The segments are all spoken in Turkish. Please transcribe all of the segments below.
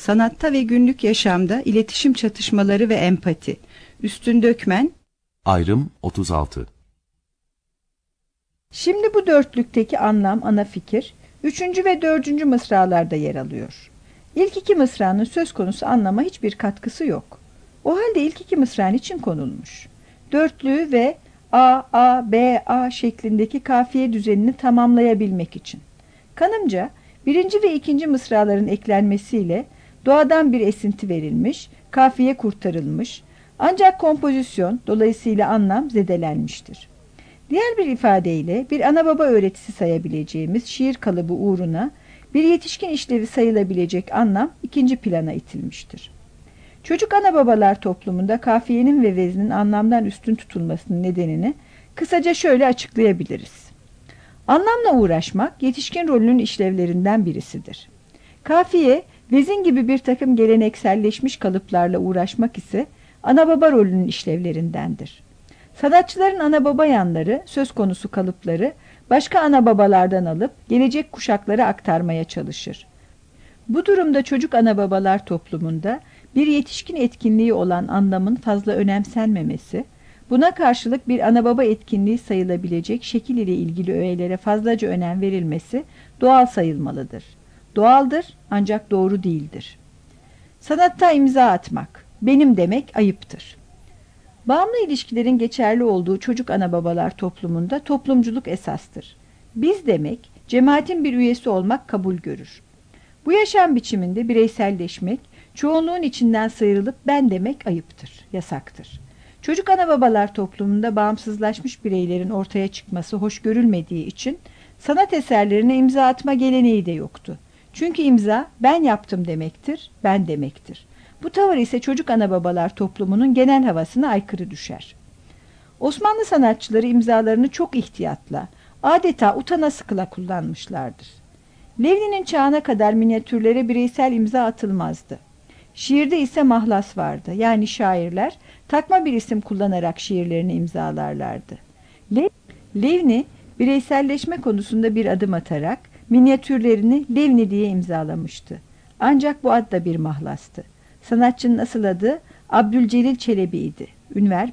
Sanatta ve günlük yaşamda iletişim çatışmaları ve empati. Üstün Dökmen. Ayrım 36. Şimdi bu dörtlükteki anlam, ana fikir, 3. ve 4. mısralarda yer alıyor. İlk iki mısranın söz konusu anlama hiçbir katkısı yok. O halde ilk iki mısra için konulmuş? Dörtlüğü ve A, şeklindeki kafiye düzenini tamamlayabilmek için. Kanımca 1. ve 2. mısraların eklenmesiyle doğadan bir esinti verilmiş, kafiye kurtarılmış, ancak kompozisyon, dolayısıyla anlam zedelenmiştir. Diğer bir ifadeyle bir ana baba öğretisi sayabileceğimiz şiir kalıbı uğruna bir yetişkin işlevi sayılabilecek anlam ikinci plana itilmiştir. Çocuk ana babalar toplumunda kafiyenin ve veznin anlamdan üstün tutulmasının nedenini kısaca şöyle açıklayabiliriz. Anlamla uğraşmak yetişkin rolünün işlevlerinden birisidir. Kafiye, vezin gibi bir takım gelenekselleşmiş kalıplarla uğraşmak ise ana baba rolünün işlevlerindendir. Sanatçıların ana baba yanları, söz konusu kalıpları başka ana babalardan alıp gelecek kuşaklara aktarmaya çalışır. Bu durumda çocuk ana babalar toplumunda bir yetişkin etkinliği olan anlamın fazla önemsenmemesi, buna karşılık bir ana baba etkinliği sayılabilecek şekil ile ilgili öğelere fazlaca önem verilmesi doğal sayılmalıdır. Doğaldır ancak doğru değildir. Sanatta imza atmak, benim demek ayıptır. Bağımlı ilişkilerin geçerli olduğu çocuk ana babalar toplumunda toplumculuk esastır. Biz demek, cemaatin bir üyesi olmak kabul görür. Bu yaşam biçiminde bireyselleşmek, çoğunluğun içinden sıyrılıp ben demek ayıptır, yasaktır. Çocuk ana babalar toplumunda bağımsızlaşmış bireylerin ortaya çıkması hoş görülmediği için sanat eserlerine imza atma geleneği de yoktu. Çünkü imza ben yaptım demektir, ben demektir. Bu tavır ise çocuk ana babalar toplumunun genel havasına aykırı düşer. Osmanlı sanatçıları imzalarını çok ihtiyatla, adeta utana sıkıla kullanmışlardır. Levni'nin çağına kadar minyatürlere bireysel imza atılmazdı. Şiirde ise mahlas vardı. Yani şairler takma bir isim kullanarak şiirlerini imzalarlardı. Levni bireyselleşme konusunda bir adım atarak minyatürlerini Levni diye imzalamıştı. Ancak bu ad da bir mahlastı. Sanatçının asıl adı Abdülcelil Çelebi'ydi. Ünver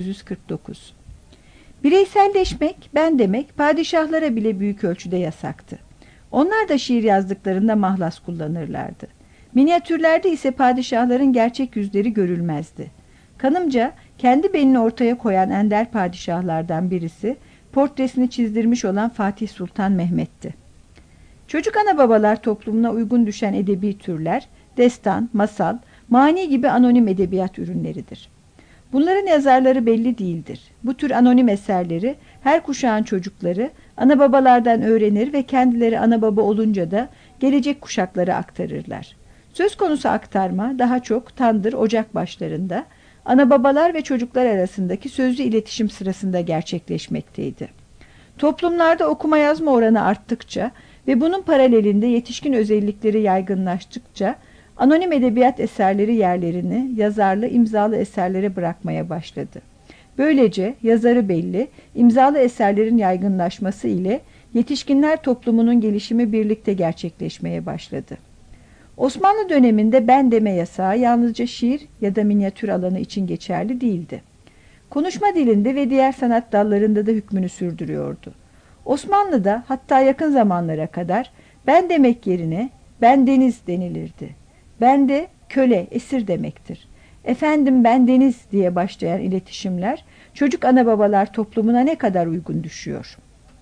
1949. Bireyselleşmek, ben demek padişahlara bile büyük ölçüde yasaktı. Onlar da şiir yazdıklarında mahlas kullanırlardı. Minyatürlerde ise padişahların gerçek yüzleri görülmezdi. Kanımca kendi benini ortaya koyan ender padişahlardan birisi portresini çizdirmiş olan Fatih Sultan Mehmet'ti. Çocuk ana babalar toplumuna uygun düşen edebi türler, destan, masal, mani gibi anonim edebiyat ürünleridir. Bunların yazarları belli değildir. Bu tür anonim eserleri her kuşağın çocukları ana babalardan öğrenir ve kendileri ana baba olunca da gelecek kuşaklara aktarırlar. Söz konusu aktarma daha çok tandır, ocak başlarında ana babalar ve çocuklar arasındaki sözlü iletişim sırasında gerçekleşmekteydi. Toplumlarda okuma yazma oranı arttıkça ve bunun paralelinde yetişkin özellikleri yaygınlaştıkça anonim edebiyat eserleri yerlerini yazarlı, imzalı eserlere bırakmaya başladı. Böylece yazarı belli, imzalı eserlerin yaygınlaşması ile yetişkinler toplumunun gelişimi birlikte gerçekleşmeye başladı. Osmanlı döneminde ben deme yasağı yalnızca şiir ya da minyatür alanı için geçerli değildi. Konuşma dilinde ve diğer sanat dallarında da hükmünü sürdürüyordu. Osmanlı'da hatta yakın zamanlara kadar ben demek yerine ben deniz denilirdi. Ben de köle, esir demektir. Efendim ben deniz diye başlayan iletişimler çocuk ana babalar toplumuna ne kadar uygun düşüyor?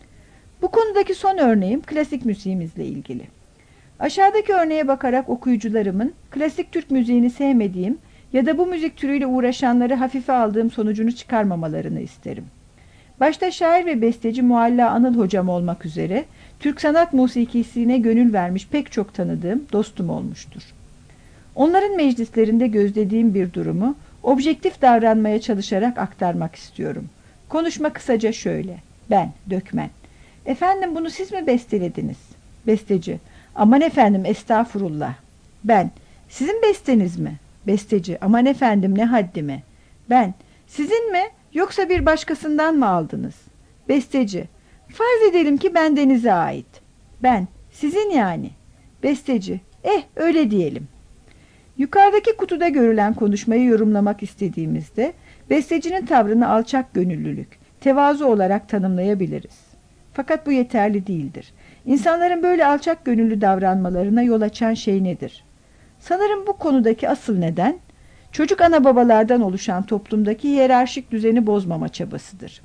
Bu konudaki son örneğim klasik müziğimizle ilgili. Aşağıdaki örneğe bakarak okuyucularımın klasik Türk müziğini sevmediğim ya da bu müzik türüyle uğraşanları hafife aldığım sonucunu çıkarmamalarını isterim. Başta şair ve besteci Mualla Anıl hocam olmak üzere Türk sanat musikisine gönül vermiş pek çok tanıdığım dostum olmuştur. Onların meclislerinde gözlediğim bir durumu objektif davranmaya çalışarak aktarmak istiyorum. Konuşma kısaca şöyle. Ben, Dökmen. Efendim bunu siz mi bestelediniz? Besteci. Aman efendim estağfurullah. Ben. Sizin besteniz mi? Besteci. Aman efendim ne haddime. Ben. Sizin mi yoksa bir başkasından mı aldınız? Besteci. Farz edelim ki bendenize ait. Ben. Sizin yani. Besteci. Öyle diyelim. Yukarıdaki kutuda görülen konuşmayı yorumlamak istediğimizde bestecinin tavrını alçak gönüllülük, tevazu olarak tanımlayabiliriz. Fakat bu yeterli değildir. İnsanların böyle alçak gönüllü davranmalarına yol açan şey nedir? Sanırım bu konudaki asıl neden, çocuk ana babalardan oluşan toplumdaki hiyerarşik düzeni bozmama çabasıdır.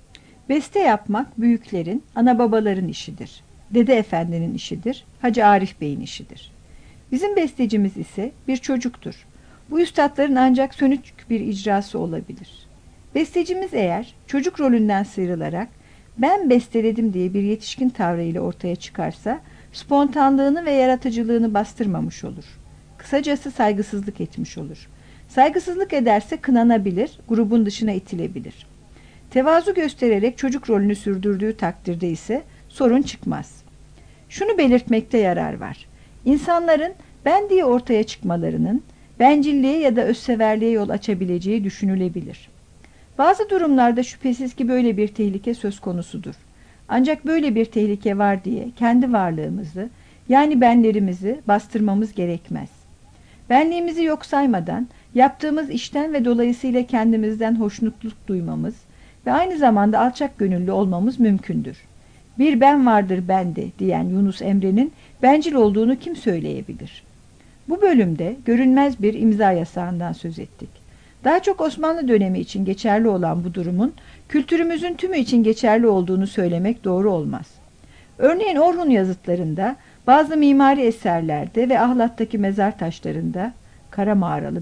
Beste yapmak büyüklerin, ana babaların işidir. Dede Efendi'nin işidir, Hacı Arif Bey'in işidir. Bizim bestecimiz ise bir çocuktur. Bu üstadların ancak sönük bir icrası olabilir. Bestecimiz eğer çocuk rolünden sıyrılarak ben besteledim diye bir yetişkin tavrıyla ortaya çıkarsa spontanlığını ve yaratıcılığını bastırmamış olur. Kısacası saygısızlık etmiş olur. Saygısızlık ederse kınanabilir, grubun dışına itilebilir. Tevazu göstererek çocuk rolünü sürdürdüğü takdirde ise sorun çıkmaz. Şunu belirtmekte yarar var. İnsanların ben diye ortaya çıkmalarının bencilliğe ya da özseverliğe yol açabileceği düşünülebilir. Bazı durumlarda şüphesiz ki böyle bir tehlike söz konusudur. Ancak böyle bir tehlike var diye kendi varlığımızı, yani benlerimizi bastırmamız gerekmez. Benliğimizi yok saymadan yaptığımız işten ve dolayısıyla kendimizden hoşnutluk duymamız ve aynı zamanda alçak gönüllü olmamız mümkündür. Bir ben vardır bende diyen Yunus Emre'nin bencil olduğunu kim söyleyebilir? Bu bölümde görünmez bir imza yasağından söz ettik. Daha çok Osmanlı dönemi için geçerli olan bu durumun kültürümüzün tümü için geçerli olduğunu söylemek doğru olmaz. Örneğin Orhun yazıtlarında, bazı mimari eserlerde ve Ahlat'taki mezar taşlarında Kara Mağaralı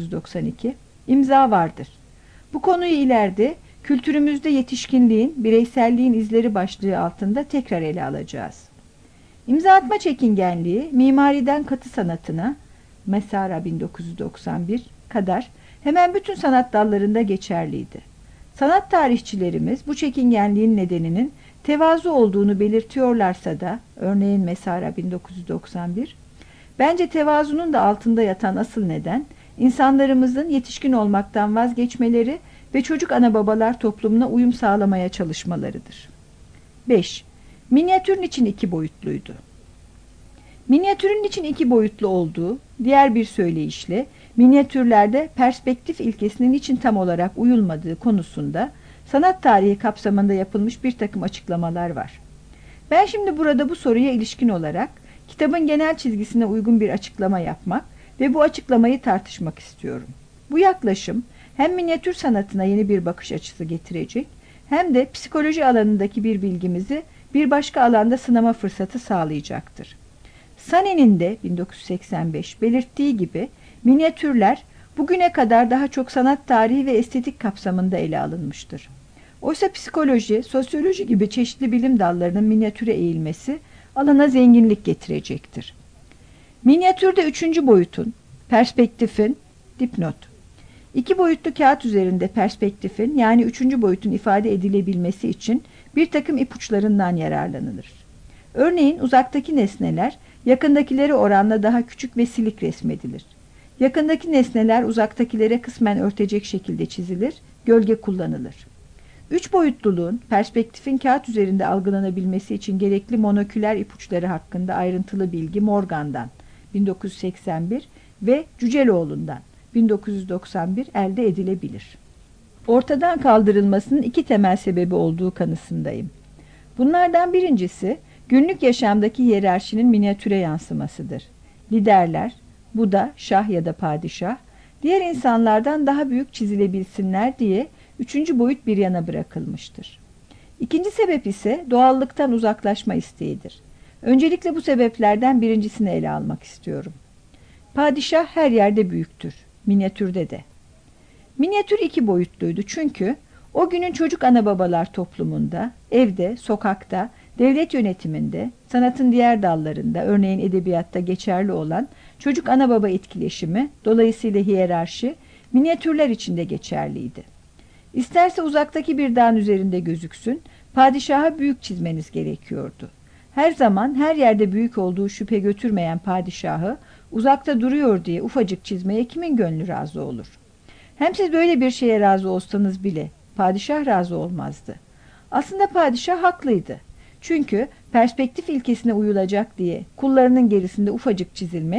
1992 imza vardır. Bu konuyu ileride kültürümüzde yetişkinliğin, bireyselliğin izleri başlığı altında tekrar ele alacağız. İmza atma çekingenliği mimariden katı sanatına Mesara 1991 kadar hemen bütün sanat dallarında geçerliydi. Sanat tarihçilerimiz bu çekingenliğin nedeninin tevazu olduğunu belirtiyorlarsa da, örneğin Mesara 1991, bence tevazunun da altında yatan asıl neden, insanlarımızın yetişkin olmaktan vazgeçmeleri ve çocuk ana babalar toplumuna uyum sağlamaya çalışmalarıdır. 5. Minyatürün için iki boyutluydu. Minyatürün için iki boyutlu olduğu, diğer bir söyleyişle, minyatürlerde perspektif ilkesinin için tam olarak uyulmadığı konusunda sanat tarihi kapsamında yapılmış bir takım açıklamalar var. Ben şimdi burada bu soruya ilişkin olarak kitabın genel çizgisine uygun bir açıklama yapmak ve bu açıklamayı tartışmak istiyorum. Bu yaklaşım hem minyatür sanatına yeni bir bakış açısı getirecek hem de psikoloji alanındaki bir bilgimizi bir başka alanda sınama fırsatı sağlayacaktır. Sané'nin de 1985 belirttiği gibi minyatürler bugüne kadar daha çok sanat tarihi ve estetik kapsamında ele alınmıştır. Oysa psikoloji, sosyoloji gibi çeşitli bilim dallarının minyatüre eğilmesi alana zenginlik getirecektir. Minyatürde üçüncü boyutun, perspektifin, dipnot. İki boyutlu kağıt üzerinde perspektifin yani üçüncü boyutun ifade edilebilmesi için bir takım ipuçlarından yararlanılır. Örneğin uzaktaki nesneler yakındakilere oranla daha küçük ve silik resmedilir. Yakındaki nesneler uzaktakilere kısmen örtecek şekilde çizilir, gölge kullanılır. Üç boyutluluğun perspektifin kağıt üzerinde algılanabilmesi için gerekli monoküler ipuçları hakkında ayrıntılı bilgi Morgan'dan 1981 ve Cüceloğlu'ndan 1991 elde edilebilir. Ortadan kaldırılmasının iki temel sebebi olduğu kanısındayım. Bunlardan birincisi günlük yaşamdaki hiyerarşinin minyatüre yansımasıdır. Liderler, bu da şah ya da padişah, diğer insanlardan daha büyük çizilebilsinler diye üçüncü boyut bir yana bırakılmıştır. İkinci sebep ise doğallıktan uzaklaşma isteğidir. Öncelikle bu sebeplerden birincisini ele almak istiyorum. Padişah her yerde büyüktür, minyatürde de. Minyatür iki boyutluydu çünkü o günün çocuk ana babalar toplumunda, evde, sokakta, devlet yönetiminde, sanatın diğer dallarında, örneğin edebiyatta geçerli olan çocuk ana baba etkileşimi, dolayısıyla hiyerarşi, minyatürler içinde geçerliydi. İsterse uzaktaki bir dağın üzerinde gözüksün, padişaha büyük çizmeniz gerekiyordu. Her zaman her yerde büyük olduğu şüphe götürmeyen padişahı uzakta duruyor diye ufacık çizmeye kimin gönlü razı olur? Hem siz böyle bir şeye razı olsanız bile padişah razı olmazdı. Aslında padişah haklıydı. Çünkü perspektif ilkesine uyulacak diye kullarının gerisinde ufacık çizilmek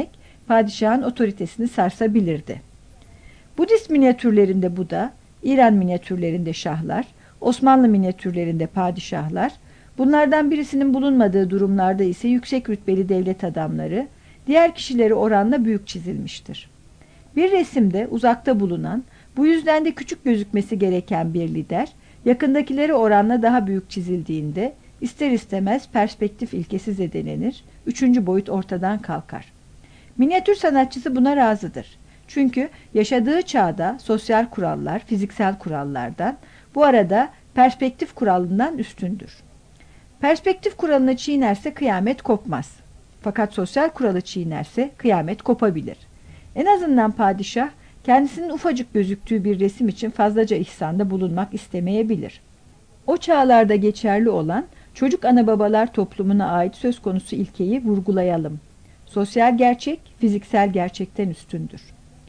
padişahın otoritesini sarsabilirdi. Budist minyatürlerinde Buda, İran minyatürlerinde şahlar, Osmanlı minyatürlerinde padişahlar, bunlardan birisinin bulunmadığı durumlarda ise yüksek rütbeli devlet adamları, diğer kişileri oranla büyük çizilmiştir. Bir resimde uzakta bulunan, bu yüzden de küçük gözükmesi gereken bir lider, yakındakileri oranla daha büyük çizildiğinde ister istemez perspektif ilkesi zedelenir, üçüncü boyut ortadan kalkar. Minyatür sanatçısı buna razıdır. Çünkü yaşadığı çağda sosyal kurallar, fiziksel kurallardan, bu arada perspektif kuralından üstündür. Perspektif kuralını çiğnerse kıyamet kopmaz. Fakat sosyal kuralı çiğnerse kıyamet kopabilir. En azından padişah, kendisinin ufacık gözüktüğü bir resim için fazlaca ihsanda bulunmak istemeyebilir. O çağlarda geçerli olan çocuk ana babalar toplumuna ait söz konusu ilkeyi vurgulayalım. Sosyal gerçek, fiziksel gerçekten üstündür.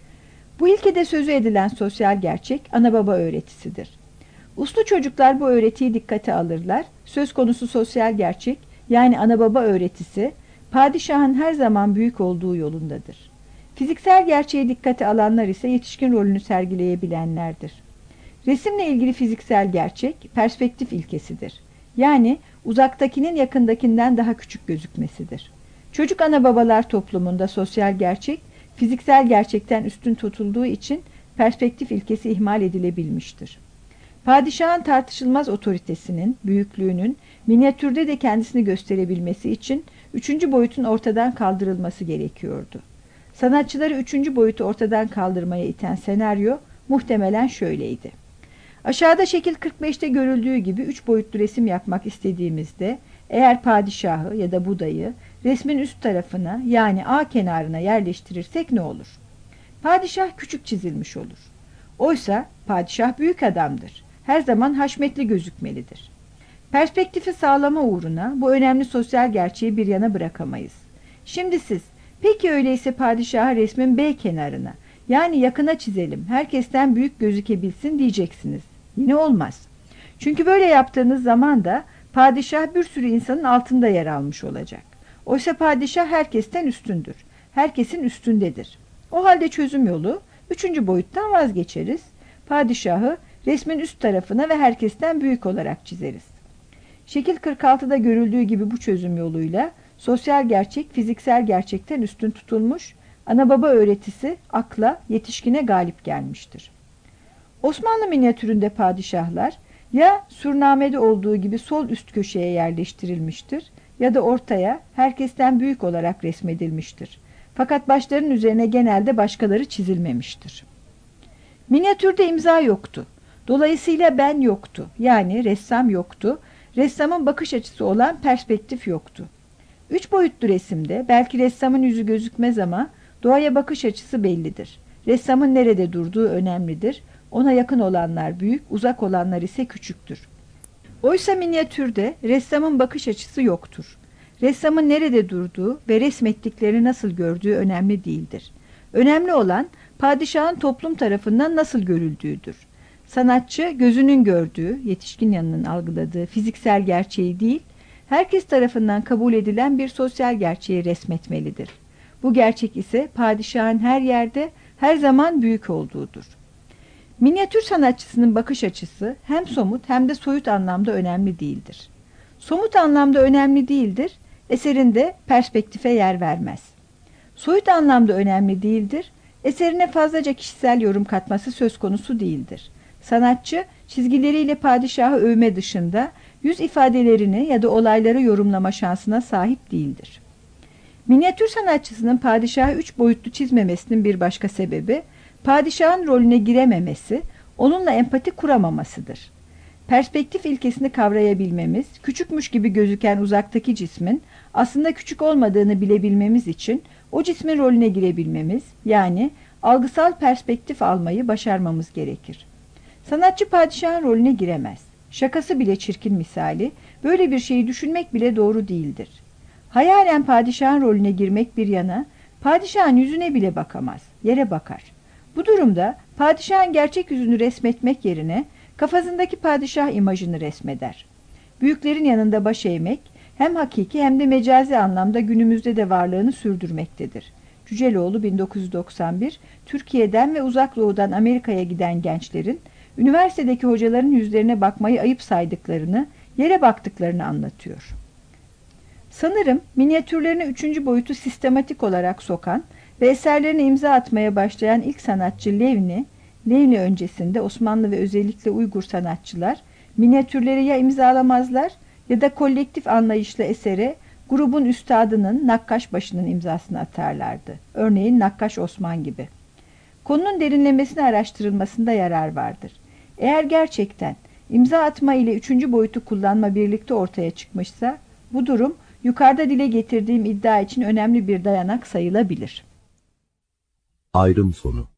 Bu ilkede sözü edilen sosyal gerçek ana baba öğretisidir. Uslu çocuklar bu öğretiyi dikkate alırlar. Söz konusu sosyal gerçek, yani ana baba öğretisi, padişahın her zaman büyük olduğu yolundadır. Fiziksel gerçeği dikkate alanlar ise yetişkin rolünü sergileyebilenlerdir. Resimle ilgili fiziksel gerçek, perspektif ilkesidir. Yani uzaktakinin yakındakinden daha küçük gözükmesidir. Çocuk ana babalar toplumunda sosyal gerçek, fiziksel gerçekten üstün tutulduğu için perspektif ilkesi ihmal edilebilmiştir. Padişahın tartışılmaz otoritesinin, büyüklüğünün, minyatürde de kendisini gösterebilmesi için üçüncü boyutun ortadan kaldırılması gerekiyordu. Sanatçıları üçüncü boyutu ortadan kaldırmaya iten senaryo muhtemelen şöyleydi. Aşağıda şekil 45'te görüldüğü gibi üç boyutlu resim yapmak istediğimizde, eğer padişahı ya da Buda'yı resmin üst tarafına, yani A kenarına yerleştirirsek ne olur? Padişah küçük çizilmiş olur. Oysa padişah büyük adamdır. Her zaman haşmetli gözükmelidir. Perspektifi sağlama uğruna bu önemli sosyal gerçeği bir yana bırakamayız. Şimdi siz, peki öyleyse padişahı resmin B kenarına, yani yakına çizelim, herkesten büyük gözükebilsin diyeceksiniz. Yine olmaz. Çünkü böyle yaptığınız zaman da padişah bir sürü insanın altında yer almış olacak. Oysa padişah herkesten üstündür. Herkesin üstündedir. O halde çözüm yolu, üçüncü boyuttan vazgeçeriz. Padişahı resmin üst tarafına ve herkesten büyük olarak çizeriz. Şekil 46'da görüldüğü gibi bu çözüm yoluyla sosyal gerçek fiziksel gerçekten üstün tutulmuş, ana baba öğretisi akla, yetişkine galip gelmiştir. Osmanlı minyatüründe padişahlar ya surnamede olduğu gibi sol üst köşeye yerleştirilmiştir ya da ortaya herkesten büyük olarak resmedilmiştir. Fakat başların üzerine genelde başkaları çizilmemiştir. Minyatürde imza yoktu. Dolayısıyla ben yoktu. Yani ressam yoktu. Ressamın bakış açısı olan perspektif yoktu. Üç boyutlu resimde belki ressamın yüzü gözükmez ama doğaya bakış açısı bellidir. Ressamın nerede durduğu önemlidir. Ona yakın olanlar büyük, uzak olanlar ise küçüktür. Oysa minyatürde ressamın bakış açısı yoktur. Ressamın nerede durduğu ve resmettiklerini nasıl gördüğü önemli değildir. Önemli olan padişahın toplum tarafından nasıl görüldüğüdür. Sanatçı gözünün gördüğü, yetişkin yanının algıladığı fiziksel gerçeği değil, herkes tarafından kabul edilen bir sosyal gerçeği resmetmelidir. Bu gerçek ise padişahın her yerde, her zaman büyük olduğudur. Minyatür sanatçısının bakış açısı hem somut hem de soyut anlamda önemli değildir. Somut anlamda önemli değildir, eserinde perspektife yer vermez. Soyut anlamda önemli değildir, eserine fazlaca kişisel yorum katması söz konusu değildir. Sanatçı, çizgileriyle padişahı övme dışında yüz ifadelerini ya da olayları yorumlama şansına sahip değildir. Minyatür sanatçısının padişahı üç boyutlu çizmemesinin bir başka sebebi, padişahın rolüne girememesi, onunla empati kuramamasıdır. Perspektif ilkesini kavrayabilmemiz, küçükmüş gibi gözüken uzaktaki cismin aslında küçük olmadığını bilebilmemiz için o cismin rolüne girebilmemiz, yani algısal perspektif almayı başarmamız gerekir. Sanatçı padişahın rolüne giremez. Şakası bile çirkin misali, böyle bir şeyi düşünmek bile doğru değildir. Hayalen padişahın rolüne girmek bir yana, padişahın yüzüne bile bakamaz, yere bakar. Bu durumda padişahın gerçek yüzünü resmetmek yerine kafasındaki padişah imajını resmeder. Büyüklerin yanında baş eğmek hem hakiki hem de mecazi anlamda günümüzde de varlığını sürdürmektedir. Cüceloğlu 1991, Türkiye'den ve Uzak Doğu'dan Amerika'ya giden gençlerin, üniversitedeki hocaların yüzlerine bakmayı ayıp saydıklarını, yere baktıklarını anlatıyor. Sanırım minyatürlerine üçüncü boyutu sistematik olarak sokan ve eserlerine imza atmaya başlayan ilk sanatçı Levni öncesinde Osmanlı ve özellikle Uygur sanatçılar minyatürleri ya imzalamazlar ya da kolektif anlayışla esere grubun üstadının, nakkaş başının imzasını atarlardı. Örneğin Nakkaş Osman gibi. Konunun derinlemesine araştırılmasında yarar vardır. Eğer gerçekten imza atma ile üçüncü boyutu kullanma birlikte ortaya çıkmışsa, bu durum yukarıda dile getirdiğim iddia için önemli bir dayanak sayılabilir. Ayrım sonu.